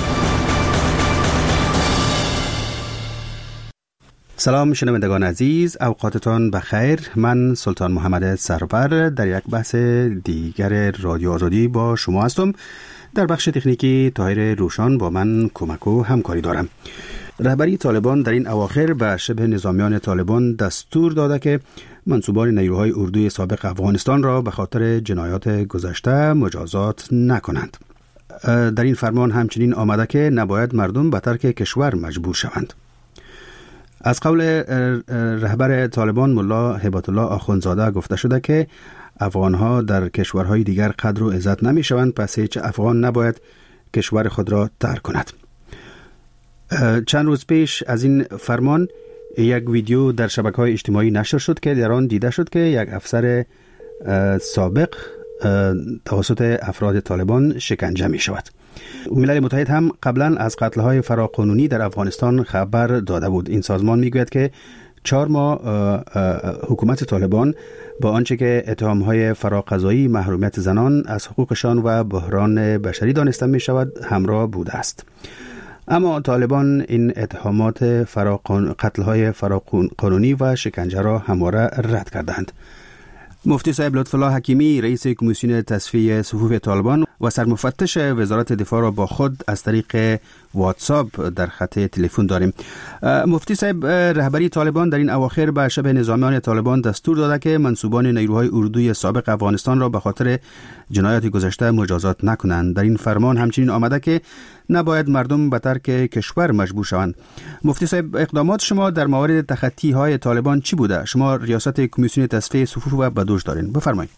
سلام شنوندگان عزیز، اوقاتتان بخیر. من سلطان محمد سرور در یک بحث دیگر رادیو آزادی با شما هستم. در بخش تکنیکی طاهر روشان با من کمک و همکاری دارم. رهبری طالبان در این اواخر به شبه نظامیان طالبان دستور داده که منصوبان نیروهای اردوی سابق افغانستان را به خاطر جنایات گذشته مجازات نکنند. در این فرمان همچنین آمده که نباید مردم به ترک کشور مجبور شوند. از قول رهبر طالبان ملا هبت الله آخوندزاده گفته شده که افغانها در کشورهای دیگر قدر و عزت نمی شوند، پس هیچ افغان نباید کشور خود را ترک کند. چند روز پیش از این فرمان یک ویدیو در شبکه‌های اجتماعی نشر شد که در آن دیده شد که یک افسر سابق توسط افراد طالبان شکنجه می شود. ملل متحد هم قبلا از قتل‌های فراقانونی در افغانستان خبر داده بود. این سازمان می گوید که چهار ماه حکومت طالبان با آنچه که اتهام‌های فراقضایی، محرومیت زنان از حقوقشان و بحران بشری دانسته می شود همراه بوده است. اما طالبان این اتهامات فراقان... قتل‌های فراقانونی و شکنجه را همواره رد کردند. مفتی صاحب لطف‌الله حکیمی رئیس کمیسیون تصفیه صفوف طالبان و سرمفتش وزارت دفاع را با خود از طریق واتساپ در خط تلفن داریم. مفتی صاحب، رهبری طالبان در این اواخر به شبه نظامیان طالبان دستور داده که منصوبان نیروهای اردوی سابق افغانستان را به خاطر جنایات گذشته مجازات نکنند. در این فرمان همچنین آمده که نباید مردم به ترک کشور مجبور شوند. مفتی صاحب، اقدامات شما در مورد تخطی های طالبان چی بوده؟ شما ریاست کمیسیون تصفیه صفوف و بدوش دارین، بفرمایید.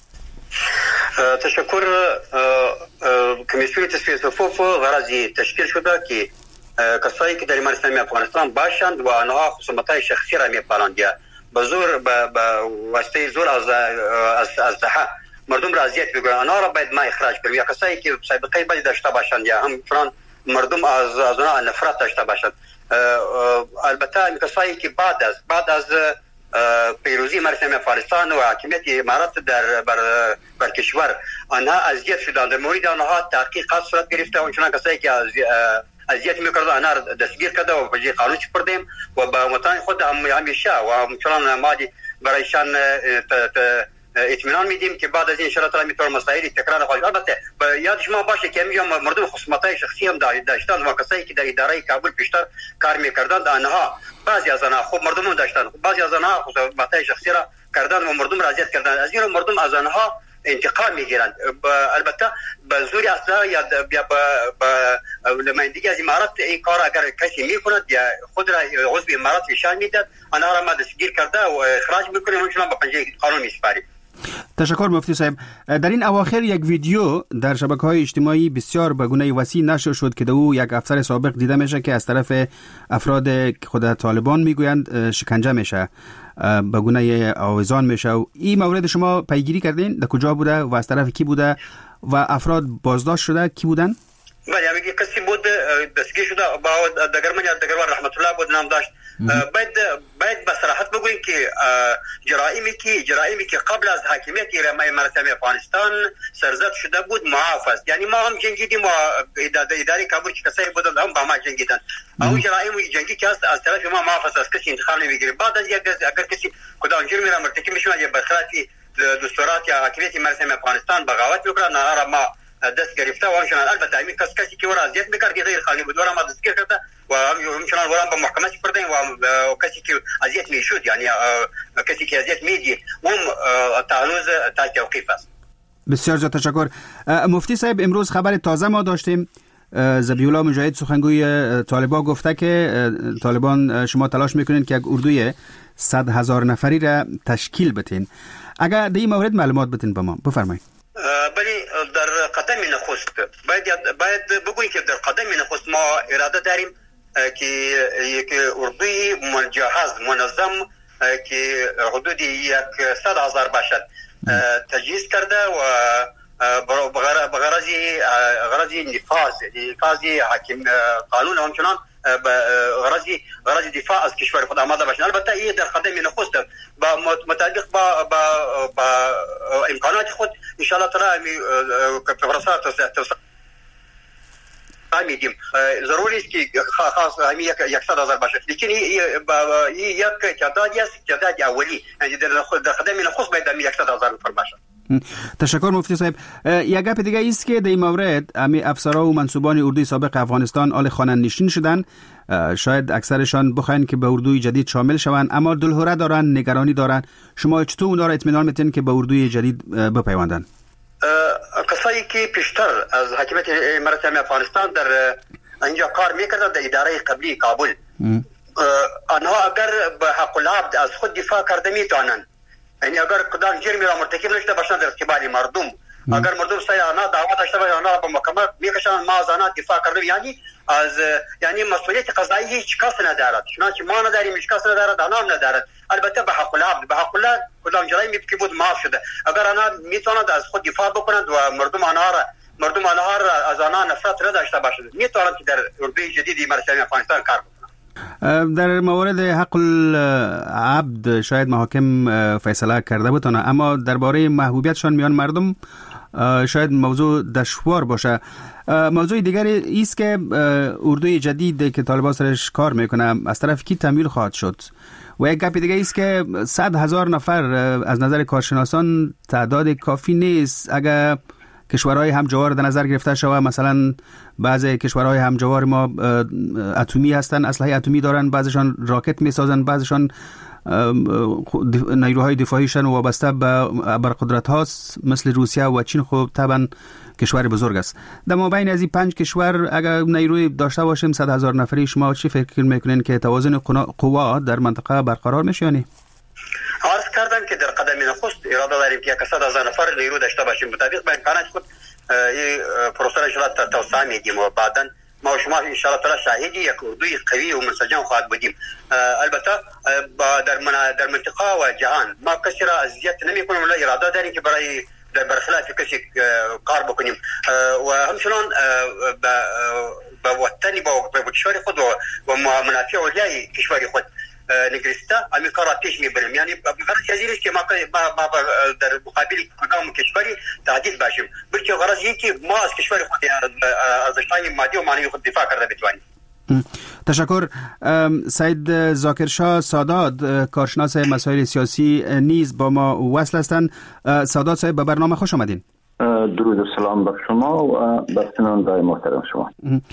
تشکر. کمیسیون تصفیه صفوف غرضی تشکیل شده که کسایی که در ایمان اسلامی افغانستان باشند و آنها خصومت‌های شخصی را می‌پالند یا به زور به واسطه زور از از از مردم را اذیت می‌کنند، آنها را باید ما اخراج کنیم. یا کسایی که سابقه بدی داشته باشند یا همچنان مردم از از آنها نفرت داشته باشند. البته این کسایی که بعد از بعد از پیروزی مراسم افغانستان و حاکمیت امارات در بر, بر کشور آنها اذیت شدند، در مورد آنها تحقیقات صورت گرفته و چنان کسایی که اذیت میکردند آنها دستگیر کرده و به قانون سپردیم و با متان خود هم همیشه و همچنان مادی برایشان اطمینان میدیم که بعد از این انشاءالله تعالی میتونه مسائل تکرار نخواهد. البته یاد شما باشه که میگم مردم خصومت‌های شخصی هم داشتند و کسایی که در اداره کابل پیشتر کار میکردند آنها بعضی از آنها خوب مردم هم داشتند، بعضی از آنها خصومت‌های شخصی را کردند و مردم را اذیت کردند. از این مردم از آنها انتقام میگیرند. البته به زور اصلا یا به نمایندگی از امارات این کار اگر کسی میکند یا خود را عضو امارات نشان میداد آنها را ما دستگیر کرده و اخراج میکنیم و همچنان به پنجه قانون میسپاریم. تشکر مفتی صاحب. در این اواخر یک ویدیو در شبکه‌های اجتماعی بسیار به گونه وسیع نشر شد که او یک افسر سابق دیده میشه که از طرف افراد خود طالبان میگویند شکنجه میشه، به گونه آویزان میشه. و این مورد شما پیگیری کردین؟ در کجا بوده و از طرف کی بوده و افراد بازداشت شده کی بودن؟ بله، میگه کسی بود دستگیر شده با دگرمن یا دگرمن رحمت الله بود نام داشت. باید باید به صراحت بگوییم که جرائمی که جرائمی که قبل از حاکمیت مراسم افغانستان سرزد شده بود معاف است. یعنی ما هم جنگیدیم و اداره کابل که کسایی بودند هم با ما جنگیدند. اون جرایم جنگی که است از طرف ما معاف است، از کسی انتخاب نمیگیره. بعد از یک اگر کسی کدام جرمی را مرتکب میشه یا به خلاف دستورات یا حاکمیت مراسم افغانستان بغاوت میکنه، نه ما دست گرفته و همچنان البته همین کس کسی که ورا اذیت میکرد غیر قانونی بود ورا ما دستگیر کرده و همچنان ورا به محکمه سپردیم و کسی که اذیت میشد یعنی کسی که اذیت میدی اون تعرض تا توقیف است. بسیار زیاد تشکر. مفتی صاحب، امروز خبر تازه ما داشتیم، ذبیح الله مجاهد سخنگوی طالبان گفته که طالبان شما تلاش میکنین که یک اردوی صد هزار نفری را تشکیل بدین. اگر در این مورد معلومات بدین به ما بفرمایید. بله، در قدم نخست باید باید بگوییم که در قدم نخست ما اراده داریم که یک اردوی مجهز منظم که حدود یک صد هزار باشد تجهیز کرده و بغرضی غرضی نفاذ نفاذ حاکم قانون و همچنان غرضی غرضی دفاع از کشور خود آماده باشند. البته این در قدم نخست با مطابق با با امکانات خود ان شاء الله تعالی پروسه میدیم. ضروری است که خاص همین یک صد هزار باشه، لیکن این یک تعدادی است، تعداد اولی، یعنی در قدم نخست باید یک صد هزار نفر باشه. تشکر مفتی صاحب. یک گپ دیگه است که در این مورد امی افسرها و منصوبان اردوی سابق افغانستان آل خوانندنشین شدن، شاید اکثرشان بخواین که به اردوی جدید شامل شوند، اما دلهره دارن، نگرانی دارن. شما چطور اونا را اطمینان میتین که به اردوی جدید بپیوندن؟ کسایی که پیشتر از حاکمیت مراسم افغانستان در اینجا کار میکردن در اداره قبلی کابل، آنها اگر به حق العبد از خود دفاع کرده میتونن، یعنی اگر کدام جرمی را مرتکب نشده باشند در قبال مردم، اگر مردم سای آنها دعوت داشته باشند آنها به محکمه میکشند، ما از آنها دفاع کردیم، یعنی از یعنی مسئولیت قضایی هیچ کس ندارد، چنانچه ما نداریم هیچ کس ندارد، آنها هم ندارد. البته به حق العبد به حق الله کدام جرمی که بود معاف شده، اگر آنها میتونند از خود دفاع بکنند و مردم آنها را مردم آنها را از آنها نفرت نداشته باشند، میتونند که در اردوی جدید مراسم افغانستان کار بکنند. در مورد حق العبد شاید محاکم فیصله کرده بتونه، اما درباره محبوبیتشان میان مردم شاید موضوع دشوار باشه. موضوع دیگری است که اردوی جدید که طالبان سرش کار میکنه از طرف کی تمویل خواهد شد، و یک گپ دیگه است که صد هزار نفر از نظر کارشناسان تعداد کافی نیست. اگر کشورهای همجوار در نظر گرفته شود. مثلا بعضی کشورهای همجوار ما اتمی هستند، اسلحه اتمی دارن، بعضیشان راکت میسازن، بعضیشان نیروهای دفاعیشان وابسته به ابرقدرت هاست مثل روسیه و چین. خب طبعا کشور بزرگ است. در مابین از این پنج کشور اگر نیروی داشته باشیم صد هزار نفری، شما چی فکر میکنین که توازن قوا در منطقه برقرار میشه؟ یعنی عرض کردم که در قدم نخست اراده داریم که صد هزار نفر نیرو داشته باشیم. مطابق با امکانات خود این پروسه را انشاءالله توسعه میدیم و بعدا ما و شما انشاءالله تعالی شاهدی یک اردوی قوی و منسجم خواهد بودیم. البته در در منطقه و جهان ما کسی را اذیت نمیکنیم، ولی اراده داریم که برای در برخلاف کسی کار بکنیم و همچنان به وطنی با کشور خود و منافع اولیای کشور خود نگرسته همین کار را پیش میبریم. یعنی غرض از این است که ما در مقابل کدام کشوری تعدیل باشیم، بلکه غرض این که ما از کشور خود ارزش‌های مادی و معنوی خود دفاع کرده بتوانیم. تشکر. سید ذاکرشاه سادات، کارشناس مسائل سیاسی، نیز با ما وصل هستند. سادات صاحب به برنامه خوش آمدین. درود و سلام بر شما و بر شنوندگان محترم شما.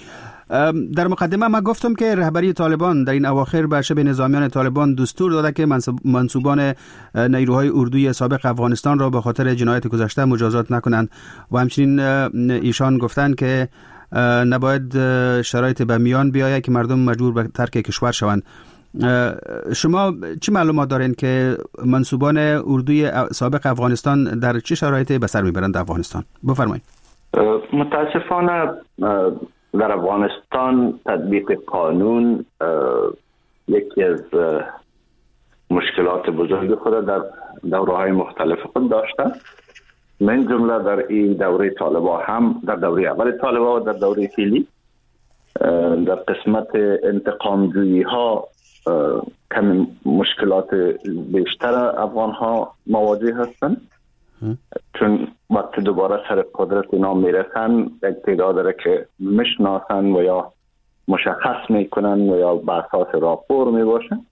در مقدمه ما گفتم که رهبری طالبان در این اواخر به شبه نظامیان طالبان دستور داده که منصوبان نیروهای اردوی سابق افغانستان را به خاطر جنایت گذشته مجازات نکنند و همچنین ایشان گفتند که نباید شرایط به میان بیاید که مردم مجبور به ترک کشور شوند. شما چه معلومات دارین که منصوبان اردوی سابق افغانستان در چه شرایطی به سر میبرند افغانستان؟ بفرمایید. متاسفانه در افغانستان تطبیق قانون یکی از مشکلات بزرگ خود در دوره‌های مختلف خود داشته. من جمله در این دوره طالبان هم در دوره اول طالبان و در دوره فعلی در قسمت انتقام جویی ها کم مشکلات بیشتر افغان ها مواجه هستند، چون وقتی دوباره سر قدرت اینا میرسن یک تعداد داره که میشناسن و یا مشخص میکنن و یا بر اساس راپور میباشن.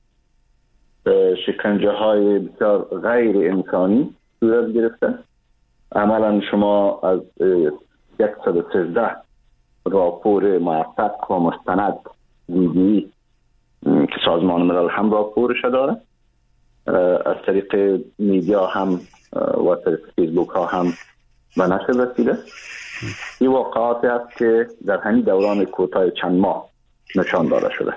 شکنجه های بسیار غیر انسانی صورت گرفته. عملا شما از صد و سیزده راپور موثق و مستند دیدی که سازمان ملل هم راپورش داره، از طریق میدیا هم و طریق فیسبوک ها هم به نشر رسیده. این واقعاتی است که در همین دوران کوتاه چند ماه نشان داده شده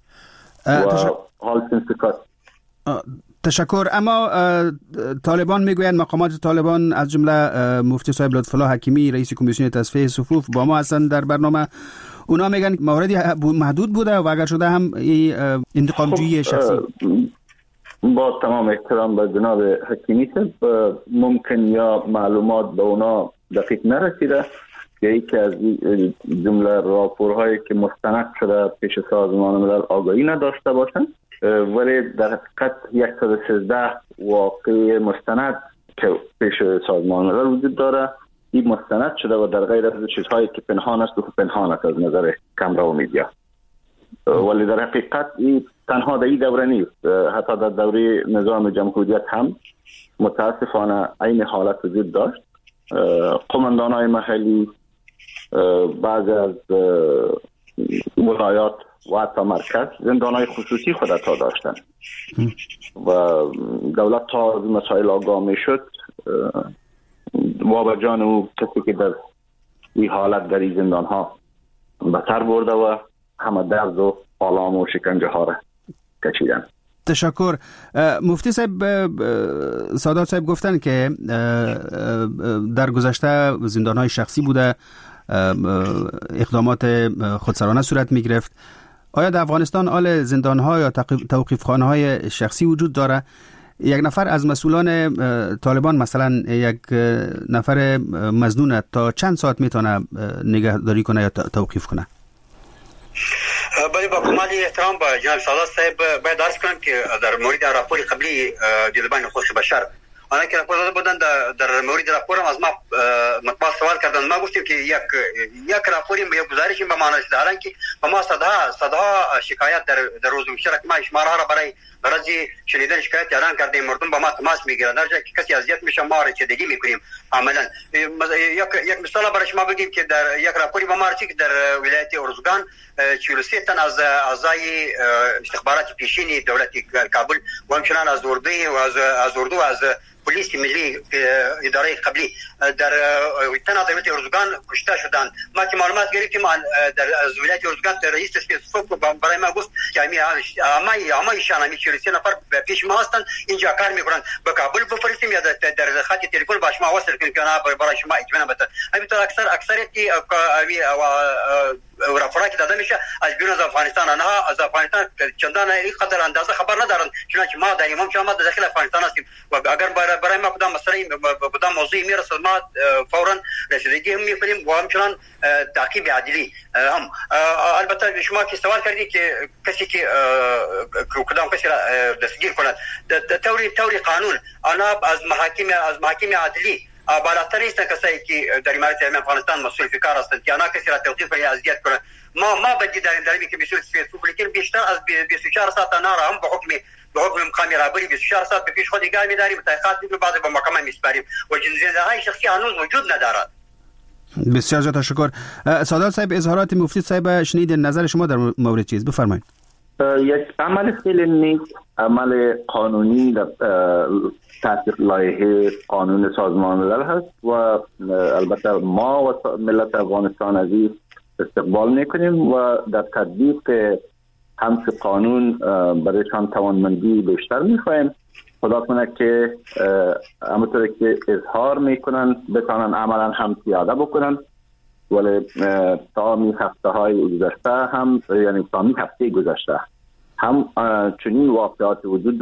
و حال سنسکات. تشکر. اما طالبان میگویند، مقامات طالبان از جمله مفتی صاحب لطفالله حکیمی رئیس کمیسیون تصفیه صفوف با ما هستند در برنامه، اونا میگن موردی محدود بوده و اگر شده هم انتقامجویی شخصی. با تمام احترام به جناب حکیمی صاحب، ممکن یا معلومات به اونا دقیق نرسیده که یکی از جمله راپورهایی که مستند شده پیش سازمان ملل آگاهی نداشته باشند، ولی در حقیقت صد و سیزده واقعی مستند که پیش سازمان ملل وجود داره این مستند شده و در غیر از چیزهایی که پنهان است و پنهان است از نظر کامرا و میدیا. ولی در حقیقت این تنها در این دوره نیست، حتی در دوره نظام جمهوریت هم متاسفانه این حالت وجود داشت. قماندان های محلی بعضی از ولایات و حتی مرکز زندان های خصوصی خود تا داشتن و دولت تا مسائل آگاه می شد و به جان او کسی که در این حالت در این زندان ها بسر برده و همه درد و آلام و شکنجه ها را کشیدن. تشکر. مفتی صاحب سادات صاحب گفتن که در گذشته زندان های شخصی بوده، اقدامات خودسرانه صورت می گرفت. آیا در افغانستان آل زندان ها یا توقیف خانه های شخصی وجود داره؟ یک نفر از مسئولان طالبان مثلا یک نفر مظنون تا چند ساعت میتونه نگهداری کنه یا توقیف کنه؟ بله، با کمال احترام با جناب سادات صاحب باید عرض کنم که در مورد راپور قبلی دیدبان حقوق بشر آنها که راپور داده بودن در, در مورد راپورم از ما مطبوعات سوال کردن. ما گفتیم که یک یک راپوری به یک گزارشی به معنی دارن که ما صدها صدها شکایت در در روز مشترک ما شماره ها را برای غرض شنیدن شکایت اعلان کردیم. مردم با ما تماس میگیرن، در جایی که کسی اذیت میشه ما رسیدگی میکنیم. عملا یک یک مثال برای شما بگیم که در یک راپوری به ما رسید که در ولایت ارزگان چهل و سه تن از اعضای استخبارات پیشین دولت کابل و همچنان از اردو و از از اردو و از پلیس ملی اداره قبلی در تنها دولت ارزگان کشته شدند. ما که معلومات گرفتیم در از ولایت ارزگان رئیس اسپیسفوک برای ما گفت که امی امی امی شانمی چهل و سه نفر پیش ما هستند اینجا کار میکنند، به کابل بفرستیم یا در خط تلفن با شما وصل کنیم که برای شما اطمینان بده. همینطور اکثر اکثریتی رافورا که داده میشه از بیرون از افغانستان، آنها از افغانستان چندان اینقدر اندازه خبر ندارن چنانچه ما داریم. هم ما در داخل افغانستان هستیم و اگر برای ما کدام مسئله کدام موضوعی میرسه ما فورا رسیدگی هم میکنیم و همچنان تعقیب عدلی هم. البته شما که سوال کردید که کسی که کدام کسی را دستگیر کند طوری طوری قانون، آنها از محاکم از محاکم عدلی بالاتر نیستن کسایی که در امارات اسلامی افغانستان مسئول فکر هستند که آنها کسی را توقیف کنند یا اذیت کنند. ما ما بدی داریم داریم که بیست و چهار بیشتر از بیست و چهار ساعت آنها را هم به حکم به حکم مقام رهبری بیست و چهار ساعت به پیش خود نگاه می‌داریم، تحقیقات می‌کنیم، بعد به محکمه می‌سپاریم و جنازه‌های شخصی هنوز وجود ندارد. بسیار تشکر. سادات صاحب، اظهارات مفتی صاحب شنید، نظر شما در مورد چیز بفرمایید. یک عمل خیلی نیک، عمل قانونی در تحت لایحه قانون سازمان ملل هست و البته ما و ملت افغانستان عزیز استقبال میکنیم و در تطبیق همچه قانون برایشان توانمندی بیشتر میخوایم. خدا کنه که همونطور که اظهار میکنن بتانن عملا هم پیاده بکنن. ولی تا می هفته های گذشته هم، یعنی تا می هفته گذشته هم چنین واقعات وجود